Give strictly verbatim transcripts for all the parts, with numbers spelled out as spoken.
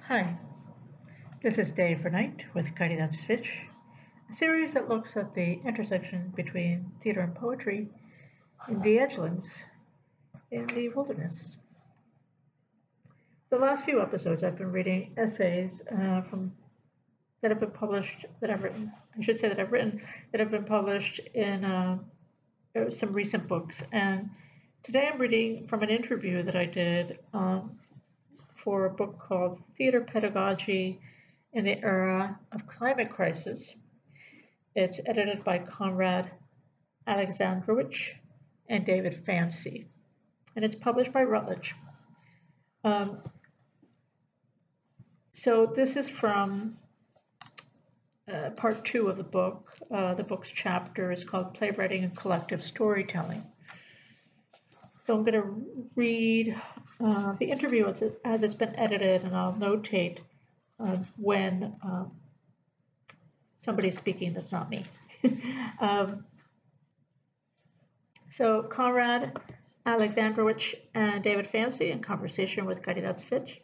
Hi, this is Day for Night with Caridad Switch, a series that looks at the intersection between theater and poetry in the edgelands in the wilderness. The last few episodes I've been reading essays uh, from that have been published, that I've written, I should say that I've written, that have been published in uh, some recent books. And today I'm reading from an interview that I did um, for a book called Theater Pedagogy in the Era of Climate Crisis. It's edited by Konrad Alexandrovich and David Fancy, and it's published by Routledge. Um, so this is from uh, part two of the book. Uh, the book's chapter is called Playwriting and Collective Storytelling. So I'm going to read uh, the interview as, it, as it's been edited, and I'll notate uh, when um, somebody's speaking that's not me. um, so Konrad Alexandrovich and David Fancy in conversation with Caridad Switch.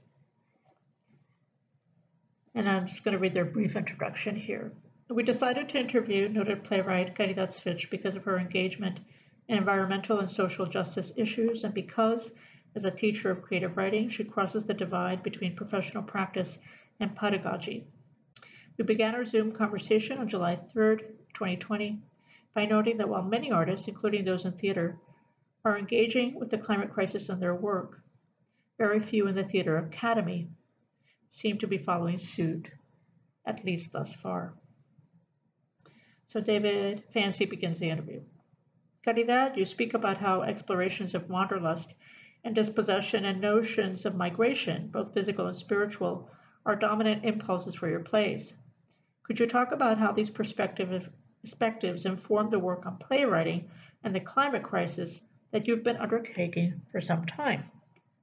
And I'm just going to read their brief introduction here. We decided to interview noted playwright Caridad Switch because of her engagement in environmental and social justice issues, and because, as a teacher of creative writing, she crosses the divide between professional practice and pedagogy. We began our Zoom conversation on July third, twenty twenty, by noting that while many artists, including those in theater, are engaging with the climate crisis in their work, very few in the theater academy seem to be following suit, at least thus far. So David Fancy begins the interview. Caridad, you speak about how explorations of wanderlust and dispossession and notions of migration, both physical and spiritual, are dominant impulses for your plays. Could you talk about how these perspectives inform the work on playwriting and the climate crisis that you've been undertaking for some time?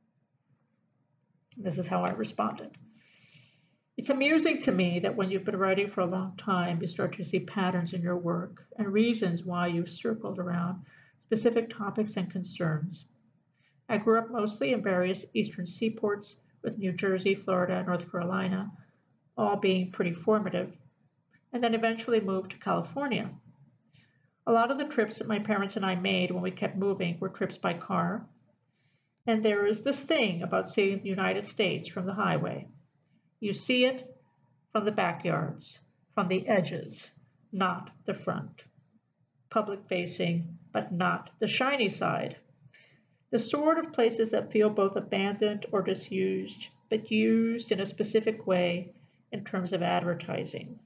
This is how I responded. It's amusing to me that when you've been writing for a long time, you start to see patterns in your work and reasons why you've circled around specific topics and concerns. I grew up mostly in various eastern seaports, with New Jersey, Florida, North Carolina, all being pretty formative, and then eventually moved to California. A lot of the trips that my parents and I made when we kept moving were trips by car, and there is this thing about seeing the United States from the highway. You see it from the backyards, from the edges, not the front. Public facing, but not the shiny side. The sort of places that feel both abandoned or disused, but used in a specific way in terms of advertising.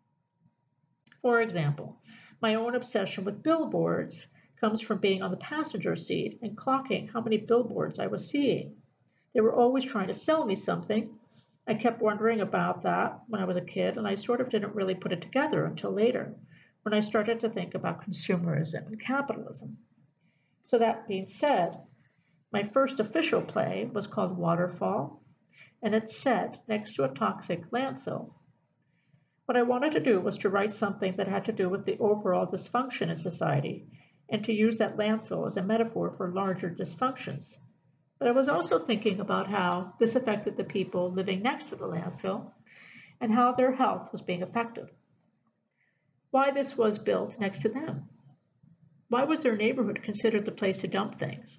For example, my own obsession with billboards comes from being on the passenger seat and clocking how many billboards I was seeing. They were always trying to sell me something. I kept wondering about that when I was a kid, and I sort of didn't really put it together until later, when I started to think about consumerism and capitalism. So that being said, my first official play was called Waterfall, and it's set next to a toxic landfill. What I wanted to do was to write something that had to do with the overall dysfunction in society, and to use that landfill as a metaphor for larger dysfunctions. But I was also thinking about how this affected the people living next to the landfill and how their health was being affected. Why this was built next to them? Why was their neighborhood considered the place to dump things?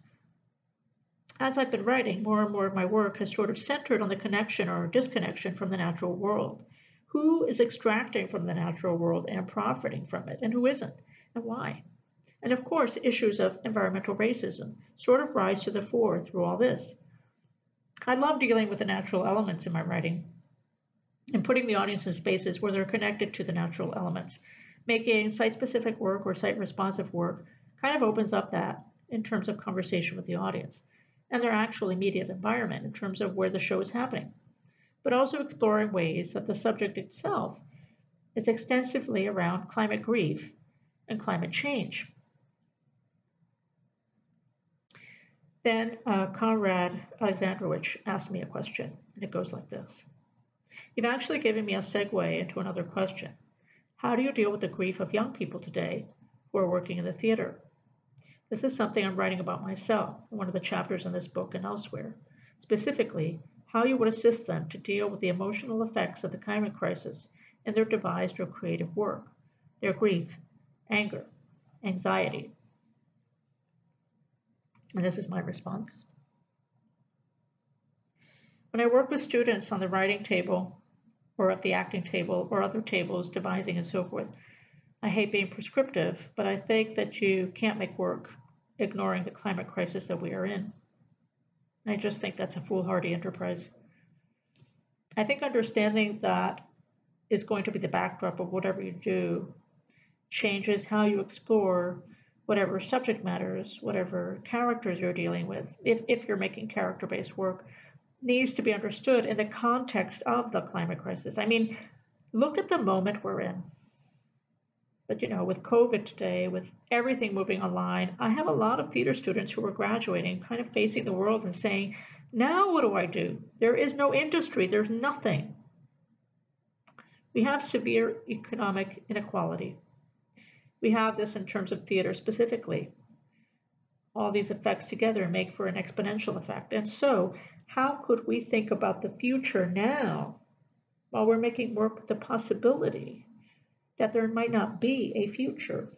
As I've been writing, more and more of my work has sort of centered on the connection or disconnection from the natural world. Who is extracting from the natural world and profiting from it, and who isn't, and why? And of course, issues of environmental racism sort of rise to the fore through all this. I love dealing with the natural elements in my writing and putting the audience in spaces where they're connected to the natural elements. Making site-specific work or site-responsive work kind of opens up that in terms of conversation with the audience and their actual immediate environment in terms of where the show is happening, but also exploring ways that the subject itself is extensively around climate grief and climate change. Then uh, Konrad Alexandrovich asked me a question, and it goes like this. You've actually given me a segue into another question. How do you deal with the grief of young people today who are working in the theater? This is something I'm writing about myself in one of the chapters in this book and elsewhere, specifically how you would assist them to deal with the emotional effects of the climate crisis in their devised or creative work, their grief, anger, anxiety. And this is my response. When I work with students on the writing table or at the acting table or other tables, devising and so forth, I hate being prescriptive, but I think that you can't make work ignoring the climate crisis that we are in. I just think that's a foolhardy enterprise. I think understanding that is going to be the backdrop of whatever you do changes how you explore whatever subject matters, whatever characters you're dealing with, if, if you're making character-based work, needs to be understood in the context of the climate crisis. I mean, look at the moment we're in. But, you know, with COVID today, with everything moving online, I have a lot of theater students who are graduating, kind of facing the world and saying, now what do I do? There is no industry. There's nothing. We have severe economic inequality. We have this in terms of theater specifically. All these effects together make for an exponential effect. And so, how could we think about the future now while we're making work with the possibility that there might not be a future?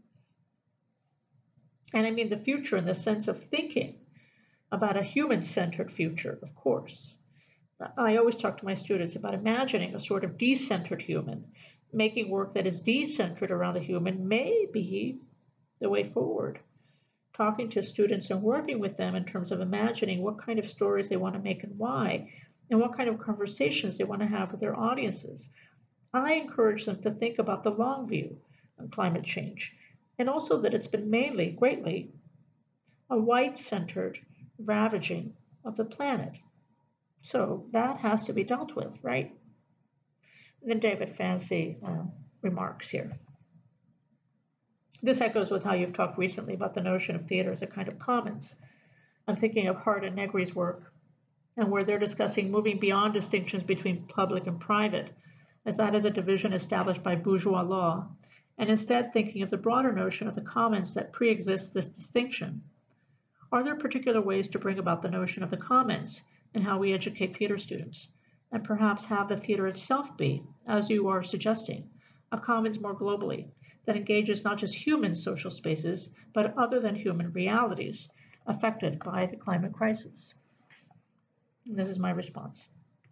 And I mean the future in the sense of thinking about a human-centered future, of course. I always talk to my students about imagining a sort of decentered human. Making work that is decentered around the human may be the way forward. Talking to students and working with them in terms of imagining what kind of stories they want to make and why, and what kind of conversations they want to have with their audiences. I encourage them to think about the long view on climate change, and also that it's been mainly, greatly, a white-centered ravaging of the planet. So that has to be dealt with, right? And then David Fancy uh, remarks here. This echoes with how you've talked recently about the notion of theater as a kind of commons. I'm thinking of Hart and Negri's work, and where they're discussing moving beyond distinctions between public and private, as that is a division established by bourgeois law, and instead thinking of the broader notion of the commons that pre-exists this distinction. Are there particular ways to bring about the notion of the commons in how we educate theater students, and perhaps have the theater itself be, as you are suggesting, a commons more globally, that engages not just human social spaces, but other than human realities affected by the climate crisis? And this is my response.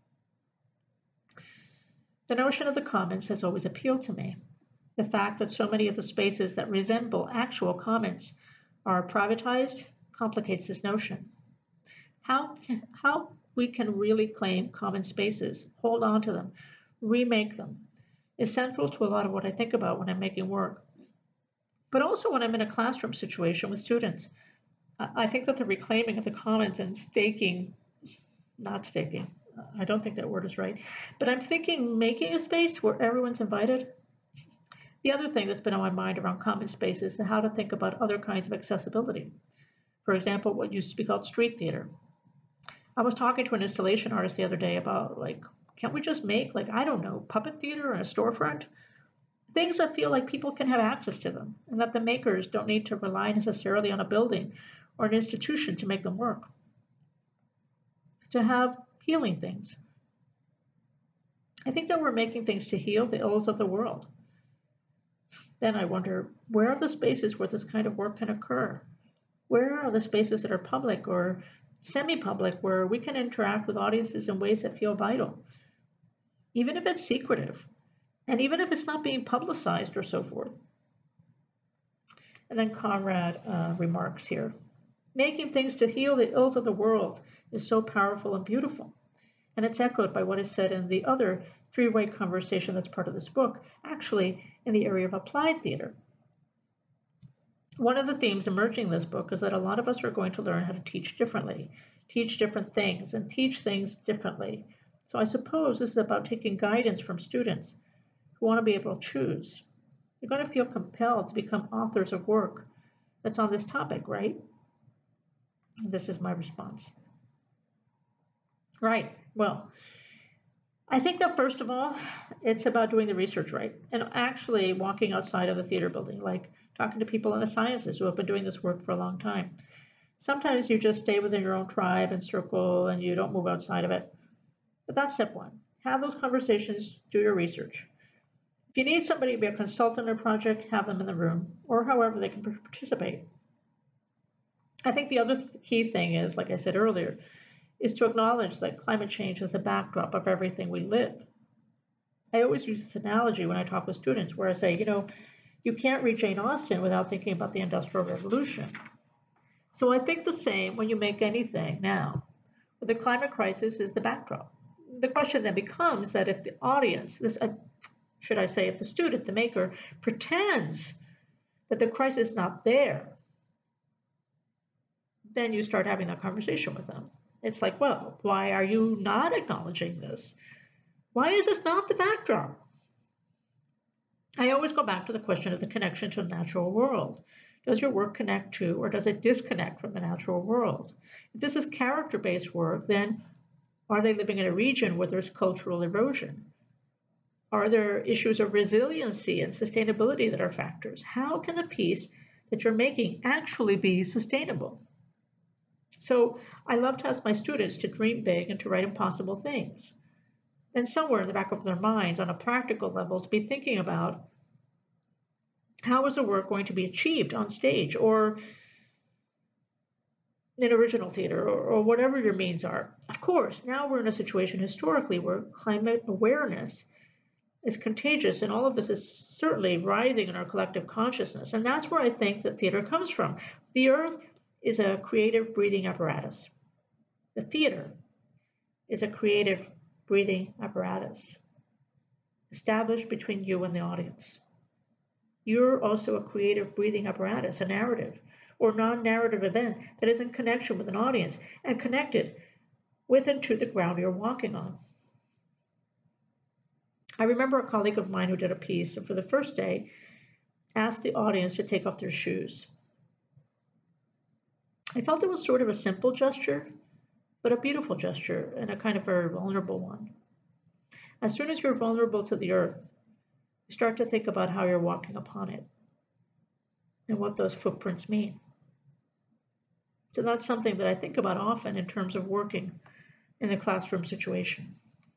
The notion of the commons has always appealed to me. The fact that so many of the spaces that resemble actual commons are privatized complicates this notion. How, can, how we can really claim common spaces, hold on to them, remake them, is central to a lot of what I think about when I'm making work. But also when I'm in a classroom situation with students. I think that the reclaiming of the commons and staking, not staking, I don't think that word is right, but I'm thinking making a space where everyone's invited. The other thing that's been on my mind around common spaces is how to think about other kinds of accessibility. For example, what used to be called street theater. I was talking to an installation artist the other day about, like, can't we just make, like, I don't know, puppet theater in a storefront? Things that feel like people can have access to them, and that the makers don't need to rely necessarily on a building or an institution to make them work. To have healing things. I think that we're making things to heal the ills of the world. Then I wonder, where are the spaces where this kind of work can occur? Where are the spaces that are public or semi-public where we can interact with audiences in ways that feel vital? Even if it's secretive, and even if it's not being publicized or so forth. And then Conrad uh, remarks here, making things to heal the ills of the world is so powerful and beautiful. And it's echoed by what is said in the other three-way conversation that's part of this book, actually in the area of applied theater. One of the themes emerging in this book is that a lot of us are going to learn how to teach differently, teach different things, and teach things differently. So I suppose this is about taking guidance from students who want to be able to choose. They're going to feel compelled to become authors of work that's on this topic, right? And this is my response. Right, well, I think that first of all, it's about doing the research right and actually walking outside of the theater building, like talking to people in the sciences who have been doing this work for a long time. Sometimes you just stay within your own tribe and circle and you don't move outside of it. But that's step one. Have those conversations, do your research. If you need somebody to be a consultant or project, have them in the room, or however they can participate. I think the other th- key thing is, like I said earlier, is to acknowledge that climate change is the backdrop of everything we live. I always use this analogy when I talk with students where I say, you know, you can't read Jane Austen without thinking about the Industrial Revolution. So I think the same when you make anything now. The climate crisis is the backdrop. The question then becomes that if the audience, this, uh, should I say, if the student, the maker, pretends that the crisis is not there, then you start having that conversation with them. It's like, well, why are you not acknowledging this? Why is this not the backdrop? I always go back to the question of the connection to the natural world. Does your work connect to or does it disconnect from the natural world? If this is character-based work, then are they living in a region where there's cultural erosion? Are there issues of resiliency and sustainability that are factors? How can the piece that you're making actually be sustainable? So I love to ask my students to dream big and to write impossible things. And somewhere in the back of their minds, on a practical level, to be thinking about how is the work going to be achieved on stage or in original theater or, or whatever your means are. Of course, now we're in a situation historically where climate awareness is contagious, and all of this is certainly rising in our collective consciousness. And that's where I think that theater comes from. The earth is a creative breathing apparatus. The theater is a creative breathing apparatus established between you and the audience. You're also a creative breathing apparatus, a narrative or non-narrative event that is in connection with an audience and connected with and to the ground you're walking on. I remember a colleague of mine who did a piece and for the first day asked the audience to take off their shoes. I felt it was sort of a simple gesture, but a beautiful gesture and a kind of very vulnerable one. As soon as you're vulnerable to the earth, you start to think about how you're walking upon it and what those footprints mean. So that's something that I think about often in terms of working in the classroom situation.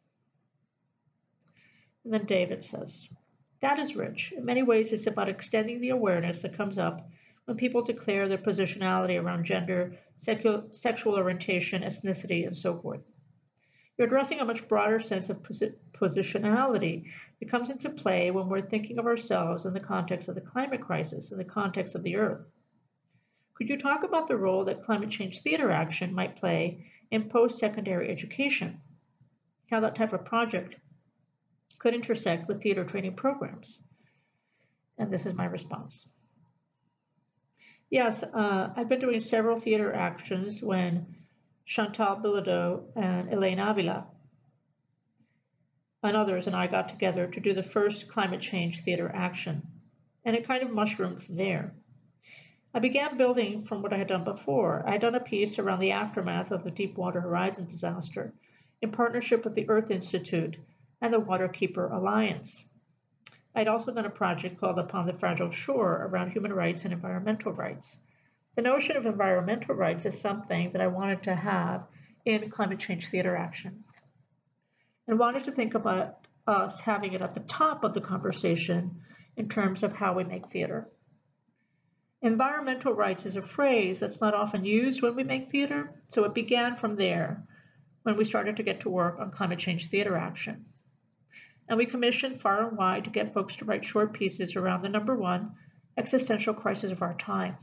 And then David says, that is rich. In many ways, it's about extending the awareness that comes up when people declare their positionality around gender, sexual, sexual orientation, ethnicity, and so forth. You're addressing a much broader sense of posi- positionality that comes into play when we're thinking of ourselves in the context of the climate crisis, in the context of the earth. Could you talk about the role that climate change theater action might play in post-secondary education? How that type of project could intersect with theater training programs? And this is my response. Yes, uh, I've been doing several theater actions when Chantal Bilodeau and Elaine Avila and others and I got together to do the first climate change theater action, and it kind of mushroomed from there. I began building from what I had done before. I had done a piece around the aftermath of the Deepwater Horizon disaster in partnership with the Earth Institute and the Waterkeeper Alliance. I'd also done a project called Upon the Fragile Shore around human rights and environmental rights. The notion of environmental rights is something that I wanted to have in climate change theater action and wanted to think about us having it at the top of the conversation in terms of how we make theater. Environmental rights is a phrase that's not often used when we make theater, so it began from there when we started to get to work on climate change theater action. And we commissioned far and wide to get folks to write short pieces around the number one existential crisis of our time.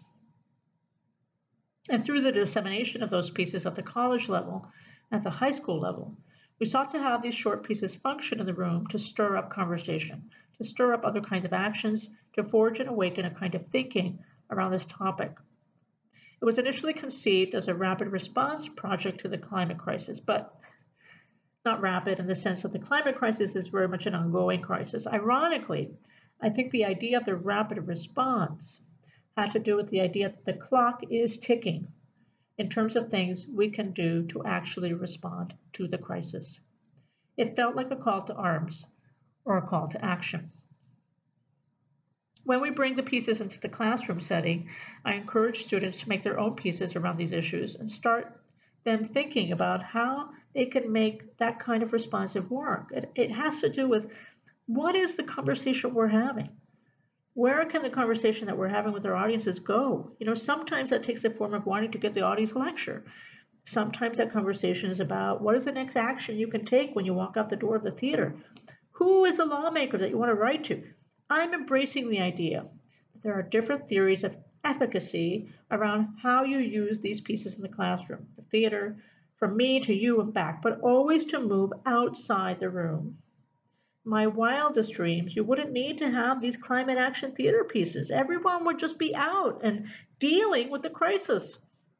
And through the dissemination of those pieces at the college level, at the high school level, we sought to have these short pieces function in the room to stir up conversation, to stir up other kinds of actions, to forge and awaken a kind of thinking around this topic. It was initially conceived as a rapid response project to the climate crisis, but not rapid in the sense that the climate crisis is very much an ongoing crisis. Ironically, I think the idea of the rapid response had to do with the idea that the clock is ticking in terms of things we can do to actually respond to the crisis. It felt like a call to arms or a call to action. When we bring the pieces into the classroom setting, I encourage students to make their own pieces around these issues and start them thinking about how they can make that kind of responsive work. It, it has to do with what is the conversation we're having? Where can the conversation that we're having with our audiences go? You know, sometimes that takes the form of wanting to get the audience a lecture. Sometimes that conversation is about what is the next action you can take when you walk out the door of the theater? Who is the lawmaker that you want to write to? I'm embracing the idea that there are different theories of efficacy around how you use these pieces in the classroom, the theater, from me to you and back, but always to move outside the room. My wildest dreams, you wouldn't need to have these climate action theater pieces. Everyone would just be out and dealing with the crisis.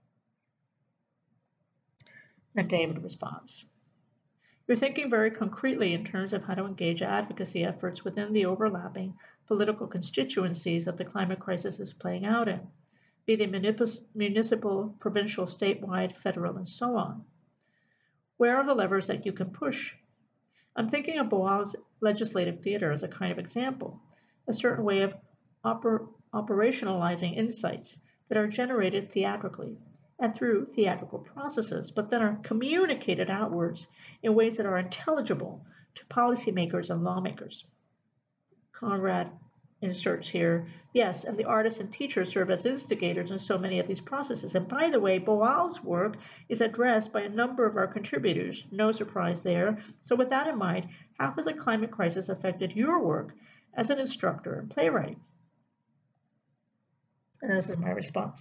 Then David responds, you're thinking very concretely in terms of how to engage advocacy efforts within the overlapping political constituencies that the climate crisis is playing out in, be they municipal, provincial, statewide, federal, and so on. Where are the levers that you can push? I'm thinking of Boal's legislative theater as a kind of example, a certain way of oper- operationalizing insights that are generated theatrically and through theatrical processes, but then are communicated outwards in ways that are intelligible to policymakers and lawmakers. Conrad inserts here, yes, and the artists and teachers serve as instigators in so many of these processes. And by the way, Boal's work is addressed by a number of our contributors, no surprise there. So with that in mind, how has the climate crisis affected your work as an instructor in playwriting? And this is my response.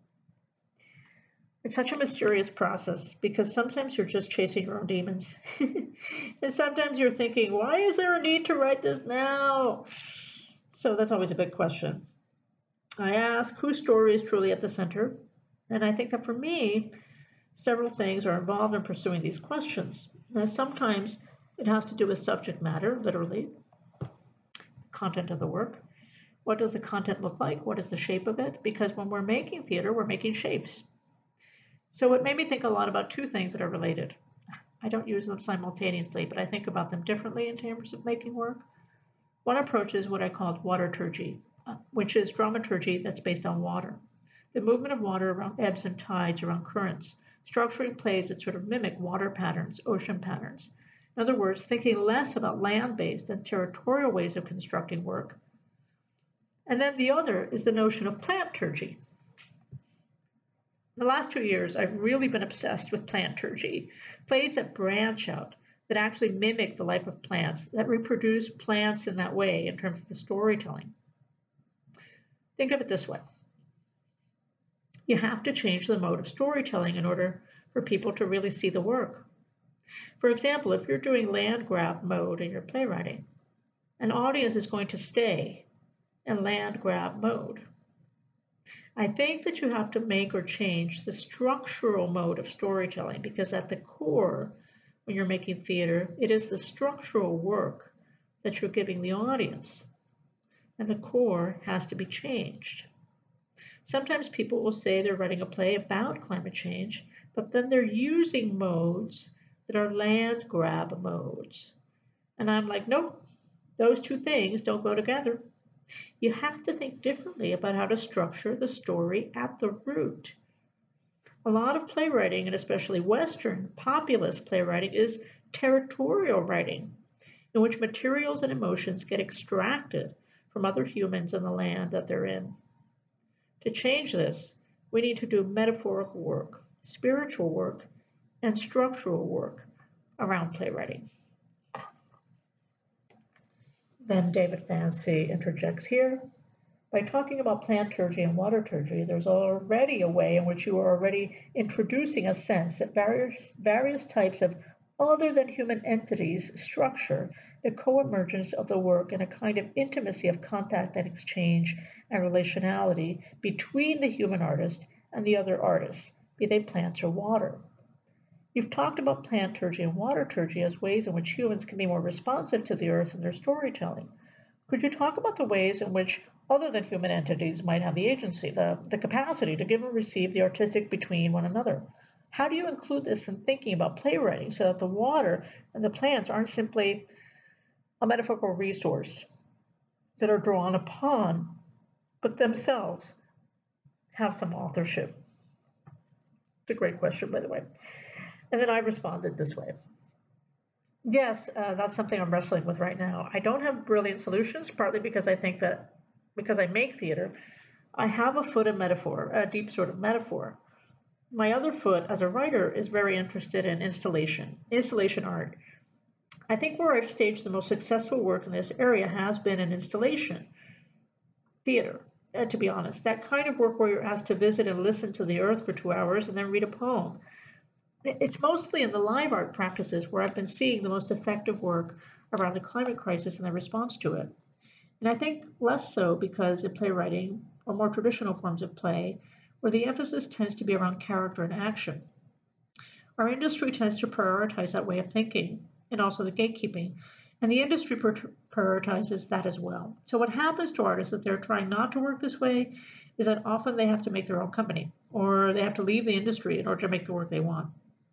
It's such a mysterious process because sometimes you're just chasing your own demons. And sometimes you're thinking, why is there a need to write this now? So that's always a big question. I ask whose story is truly at the center. And I think that for me, several things are involved in pursuing these questions. Now, sometimes it has to do with subject matter, literally, content of the work. What does the content look like? What is the shape of it? Because when we're making theater, we're making shapes. So it made me think a lot about two things that are related. I don't use them simultaneously, but I think about them differently in terms of making work. One approach is what I call waterturgy, which is dramaturgy that's based on water. The movement of water around ebbs and tides, around currents, structuring plays that sort of mimic water patterns, ocean patterns. In other words, thinking less about land-based and territorial ways of constructing work. And then the other is the notion of plantturgy. In the last two years, I've really been obsessed with plantturgy, plays that branch out, that actually mimic the life of plants, that reproduce plants in that way in terms of the storytelling. Think of it this way. You have to change the mode of storytelling in order for people to really see the work. For example, if you're doing land grab mode in your playwriting, an audience is going to stay in land grab mode. I think that you have to make or change the structural mode of storytelling because at the core, when you're making theater, it is the structural work that you're giving the audience. And the core has to be changed. Sometimes people will say they're writing a play about climate change, but then they're using modes that are land grab modes. And I'm like, nope, those two things don't go together. You have to think differently about how to structure the story at the root. A lot of playwriting, and especially Western populist playwriting, is territorial writing, in which materials and emotions get extracted from other humans in the land that they're in. To change this, we need to do metaphorical work, spiritual work, and structural work around playwriting. Then David Fancy interjects here. By talking about plantturgy and waterturgy, there's already a way in which you are already introducing a sense that various, various types of other than human entities structure the co-emergence of the work in a kind of intimacy of contact and exchange and relationality between the human artist and the other artists, be they plants or water. You've talked about plantturgy and waterturgy as ways in which humans can be more responsive to the earth in their storytelling. Could you talk about the ways in which other than human entities might have the agency, the, the capacity to give and receive the artistic between one another? How do you include this in thinking about playwriting so that the water and the plants aren't simply a metaphorical resource, that are drawn upon, but themselves have some authorship? It's a great question, by the way. And then I responded this way. Yes, uh, that's something I'm wrestling with right now. I don't have brilliant solutions, partly because I think that because I make theater, I have a foot in metaphor, a deep sort of metaphor. My other foot as a writer is very interested in installation, installation art. I think where I've staged the most successful work in this area has been in installation theater, uh, to be honest. That kind of work where you're asked to visit and listen to the earth for two hours and then read a poem. It's mostly in the live art practices where I've been seeing the most effective work around the climate crisis and the response to it. And I think less so because in playwriting, or more traditional forms of play, where the emphasis tends to be around character and action. Our industry tends to prioritize that way of thinking, and also the gatekeeping, and the industry prioritizes that as well. So what happens to artists if they're trying not to work this way is that often they have to make their own company, or they have to leave the industry in order to make the work they want.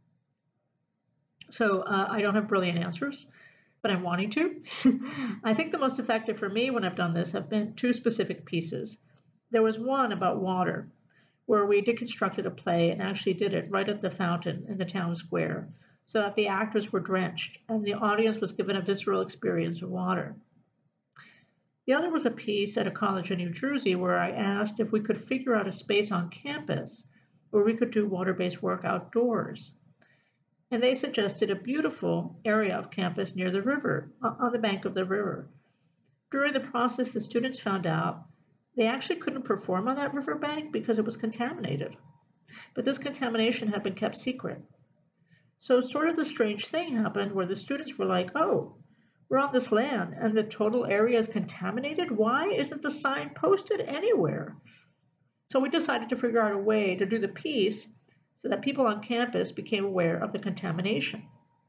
So uh, I don't have brilliant answers, but I'm wanting to. I think the most effective for me when I've done this have been two specific pieces. There was one about water, where we deconstructed a play and actually did it right at the fountain in the town square, so that the actors were drenched and the audience was given a visceral experience of water. The other was a piece at a college in New Jersey where I asked if we could figure out a space on campus where we could do water-based work outdoors. And they suggested a beautiful area of campus near the river, on the bank of the river. During the process, the students found out they actually couldn't perform on that riverbank because it was contaminated. But this contamination had been kept secret. So sort of the strange thing happened where the students were like, oh, we're on this land and the total area is contaminated? Why isn't the sign posted anywhere? So we decided to figure out a way to do the piece so that people on campus became aware of the contamination.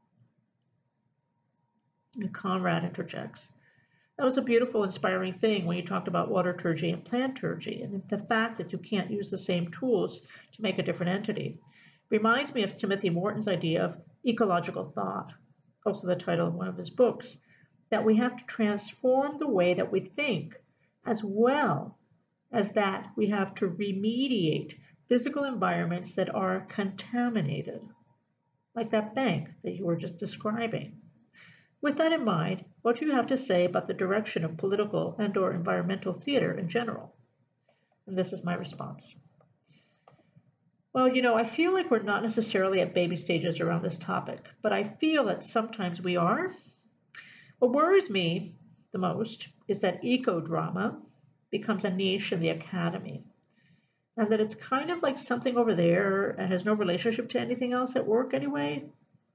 And Conrad interjects. That was a beautiful, inspiring thing when you talked about waterturgy and planturgy, and the fact that you can't use the same tools to make a different entity. Reminds me of Timothy Morton's idea of ecological thought, also the title of one of his books, that we have to transform the way that we think, as well as that we have to remediate physical environments that are contaminated, like that bank that you were just describing. With that in mind, what do you have to say about the direction of political and or environmental theater in general? And this is my response. Well, you know, I feel like we're not necessarily at baby stages around this topic, but I feel that sometimes we are. What worries me the most is that eco-drama becomes a niche in the academy, and that it's kind of like something over there and has no relationship to anything else at work anyway.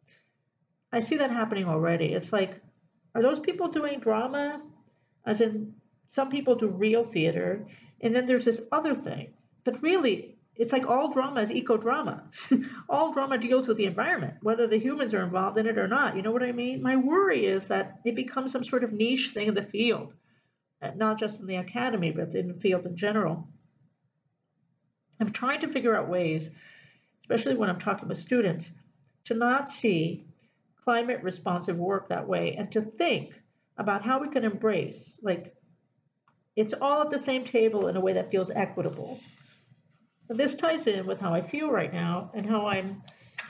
I see that happening already. It's like, are those people doing drama? As in, some people do real theater, and then there's this other thing. But really, it's like all drama is eco-drama. All drama deals with the environment, whether the humans are involved in it or not. You know what I mean? My worry is that it becomes some sort of niche thing in the field, not just in the academy, but in the field in general. I'm trying to figure out ways, especially when I'm talking with students, to not see climate responsive work that way and to think about how we can embrace, like, it's all at the same table in a way that feels equitable. And this ties in with how I feel right now and how I'm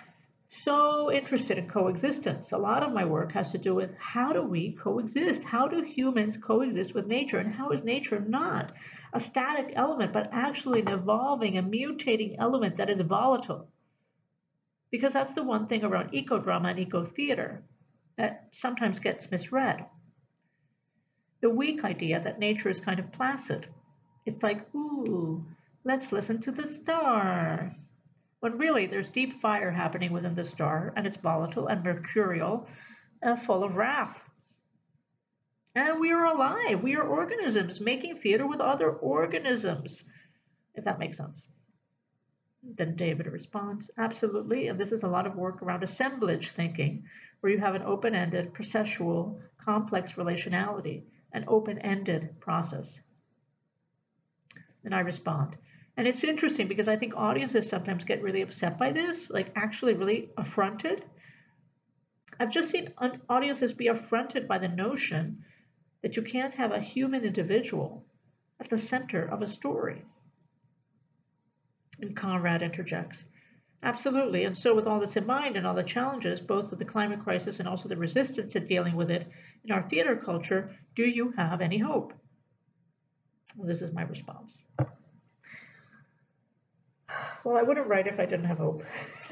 so interested in coexistence. A lot of my work has to do with how do we coexist? How do humans coexist with nature? And how is nature not a static element, but actually an evolving and mutating element that is volatile? Because that's the one thing around eco-drama and eco-theater that sometimes gets misread. The weak idea that nature is kind of placid. It's like, ooh, let's listen to the star. When really there's deep fire happening within the star, and it's volatile and mercurial and full of wrath. And we are alive. We are organisms making theater with other organisms, if that makes sense. Then David responds, absolutely, and this is a lot of work around assemblage thinking, where you have an open-ended, processual, complex relationality, an open-ended process. And I respond. And it's interesting because I think audiences sometimes get really upset by this, like actually really affronted. I've just seen audiences be affronted by the notion that you can't have a human individual at the center of a story. And Conrad interjects, absolutely. And so, with all this in mind and all the challenges, both with the climate crisis and also the resistance to dealing with it in our theater culture, do you have any hope? Well, this is my response. Well, I wouldn't write if I didn't have hope.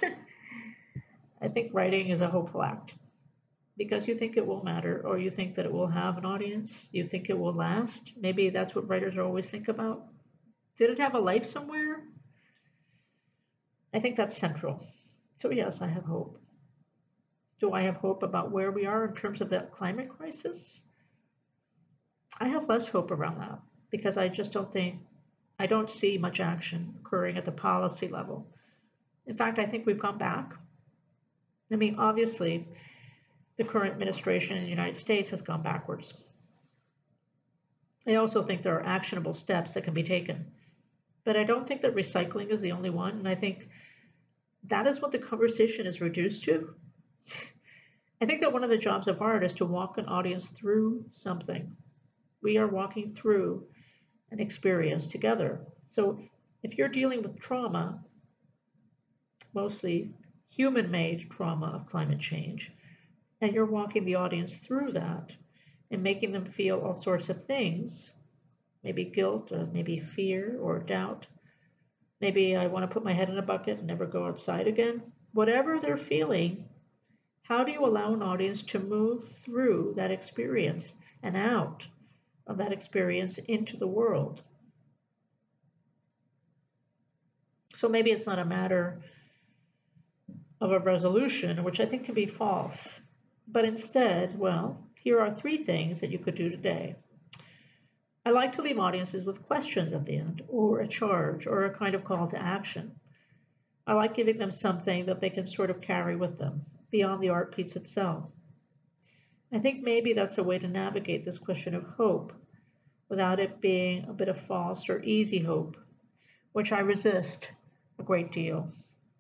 I think writing is a hopeful act because you think it will matter, or you think that it will have an audience, you think it will last. Maybe that's what writers always think about. Did it have a life somewhere? I think that's central. So yes, I have hope. Do I have hope about where we are in terms of the climate crisis? I have less hope around that because I just don't think, I don't see much action occurring at the policy level. In fact, I think we've gone back. I mean, obviously, the current administration in the United States has gone backwards. I also think there are actionable steps that can be taken. But I don't think that recycling is the only one. And I think that is what the conversation is reduced to. I think that one of the jobs of art is to walk an audience through something. We are walking through an experience together. So if you're dealing with trauma, mostly human-made trauma of climate change, and you're walking the audience through that and making them feel all sorts of things, maybe guilt, or maybe fear or doubt, maybe I want to put my head in a bucket and never go outside again. Whatever they're feeling, how do you allow an audience to move through that experience and out of that experience into the world? So maybe it's not a matter of a resolution, which I think can be false, but instead, well, here are three things that you could do today. I like to leave audiences with questions at the end, or a charge, or a kind of call to action. I like giving them something that they can sort of carry with them, beyond the art piece itself. I think maybe that's a way to navigate this question of hope, without it being a bit of false or easy hope, which I resist a great deal.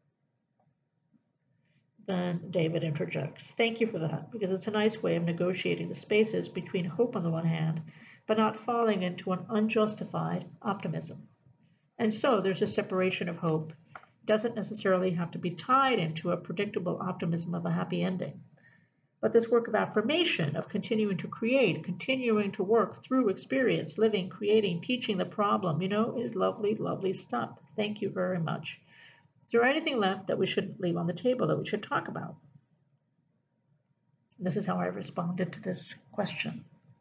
Then David interjects, thank you for that, because it's a nice way of negotiating the spaces between hope on the one hand, but not falling into an unjustified optimism. And so there's a separation of hope. It doesn't necessarily have to be tied into a predictable optimism of a happy ending. But this work of affirmation, of continuing to create, continuing to work through experience, living, creating, teaching the problem, you know, is lovely, lovely stuff. Thank you very much. Is there anything left that we should leave on the table that we should talk about? This is how I responded to this question.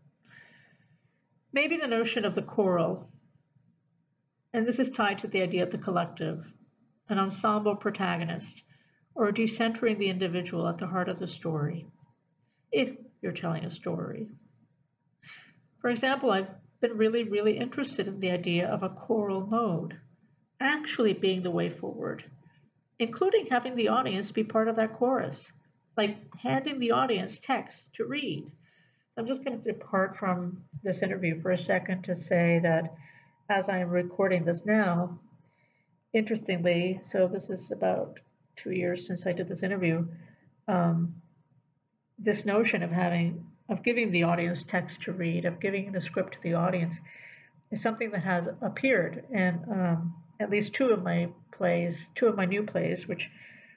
Maybe the notion of the choral, and this is tied to the idea of the collective, an ensemble protagonist, or decentering the individual at the heart of the story, if you're telling a story. For example, I've been really, really interested in the idea of a choral mode actually being the way forward, including having the audience be part of that chorus, like handing the audience text to read. I'm just going to depart from this interview for a second to say that as I am recording this now, interestingly, so this is about two years since I did this interview, um, this notion of having, of giving the audience text to read, of giving the script to the audience, is something that has appeared in um, at least two of my plays, two of my new plays, which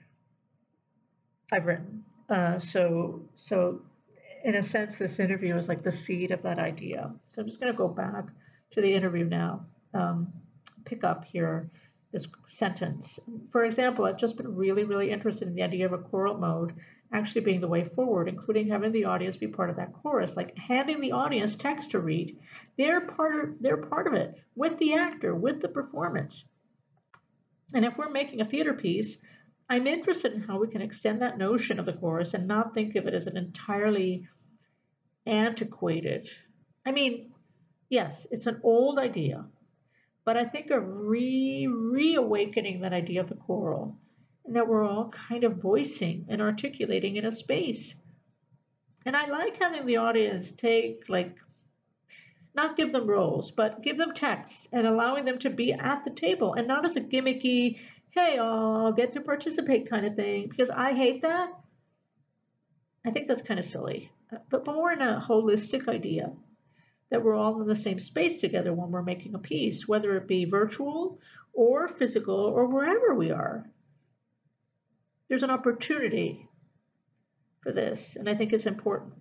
I've written. Uh, so, so in a sense, this interview is like the seed of that idea. So I'm just going to go back to the interview now, um, pick up here this sentence. For example, I've just been really, really interested in the idea of a choral mode actually being the way forward, including having the audience be part of that chorus, like handing the audience text to read. They're part of, they're part of it with the actor, with the performance. And if we're making a theater piece, I'm interested in how we can extend that notion of the chorus and not think of it as an entirely antiquated. I mean, yes, it's an old idea, but I think of re reawakening that idea of the choral, and that we're all kind of voicing and articulating in a space. And I like having the audience take, like, not give them roles, but give them texts and allowing them to be at the table, and not as a gimmicky, hey, I'll get to participate kind of thing, because I hate that. I think that's kind of silly, but more in a holistic idea. that we're all in the same space together when we're making a piece, whether it be virtual or physical or wherever we are. There's an opportunity for this, and I think it's important.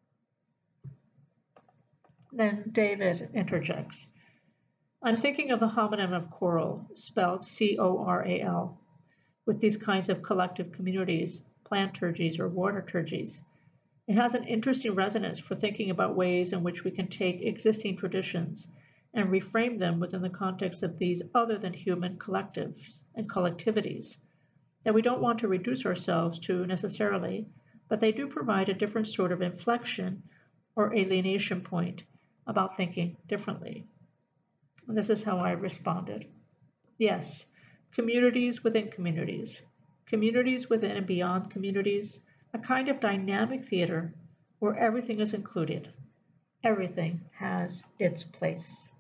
Then David interjects. I'm thinking of a homonym of coral, spelled C O R A L, with these kinds of collective communities, planturgies or waterturgies. It has an interesting resonance for thinking about ways in which we can take existing traditions and reframe them within the context of these other than human collectives and collectivities that we don't want to reduce ourselves to necessarily, but they do provide a different sort of inflection or alienation point about thinking differently. And this is how I responded. Yes, communities within communities, communities within and beyond communities, a kind of dynamic theater where everything is included. Everything has its place.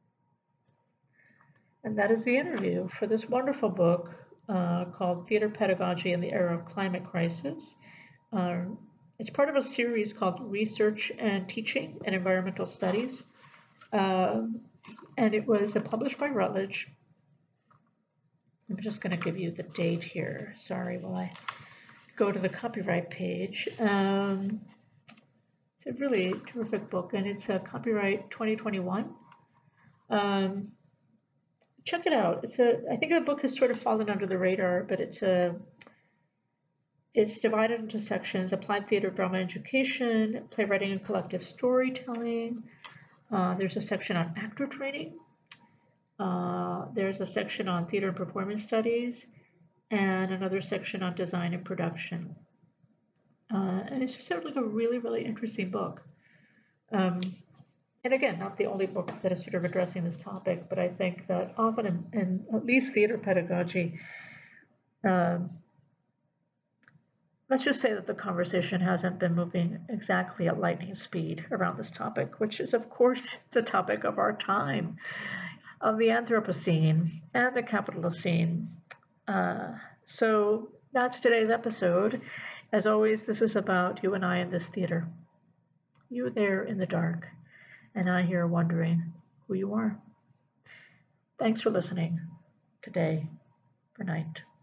And that is the interview for this wonderful book uh, called Theater Pedagogy in the Era of Climate Crisis. Uh, it's part of a series called Research and Teaching and Environmental Studies. Um, and it was uh, published by Routledge. I'm just going to give you the date here. Sorry, while I go to the copyright page. Um, it's a really terrific book, and it's a copyright twenty twenty-one. Um, check it out. It's a. I think the book has sort of fallen under the radar, but it's a. It's divided into sections: applied theater, drama, education, playwriting, and collective storytelling. Uh, there's a section on actor training. Uh, there's a section on theater and performance studies, and another section on design and production. Uh, and it's just sort of like a really, really interesting book. Um, and again, not the only book that is sort of addressing this topic, but I think that often in, in at least theater pedagogy, um, let's just say that the conversation hasn't been moving exactly at lightning speed around this topic, which is, of course, the topic of our time, of the Anthropocene and the Capitalocene. Uh, so that's today's episode. As always, this is about you and I in this theater. You there in the dark, and I here wondering who you are. Thanks for listening today for night.